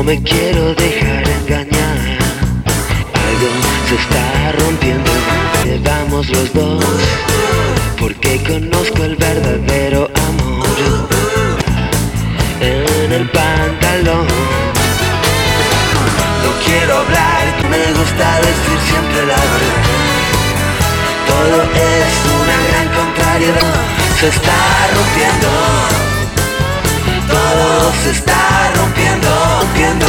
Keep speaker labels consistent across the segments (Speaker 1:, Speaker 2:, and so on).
Speaker 1: me quiero dejar engañar. Algo se está rompiendo, vamos los dos, porque conozco el verdadero amor en el pantalón. No quiero hablar, me gusta decir siempre la verdad. Todo es una gran contrariedad. Se está rompiendo, todo se está rompiendo, rompiendo.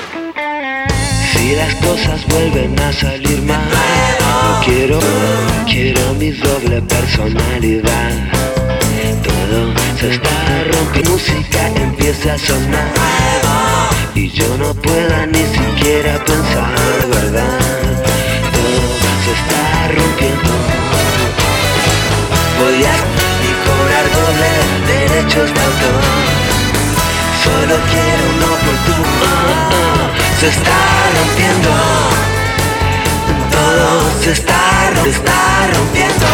Speaker 1: Si las cosas vuelven a salir mal, no quiero mi doble personalidad. Todo se está rompiendo, música empieza a sonar y yo no pueda ni siquiera pensar, ¿verdad? Todo se está rompiendo. Voy a ni cobrar doble derechos de autor. Solo quiero uno por tú. Se está rompiendo. Todo se está rompiendo.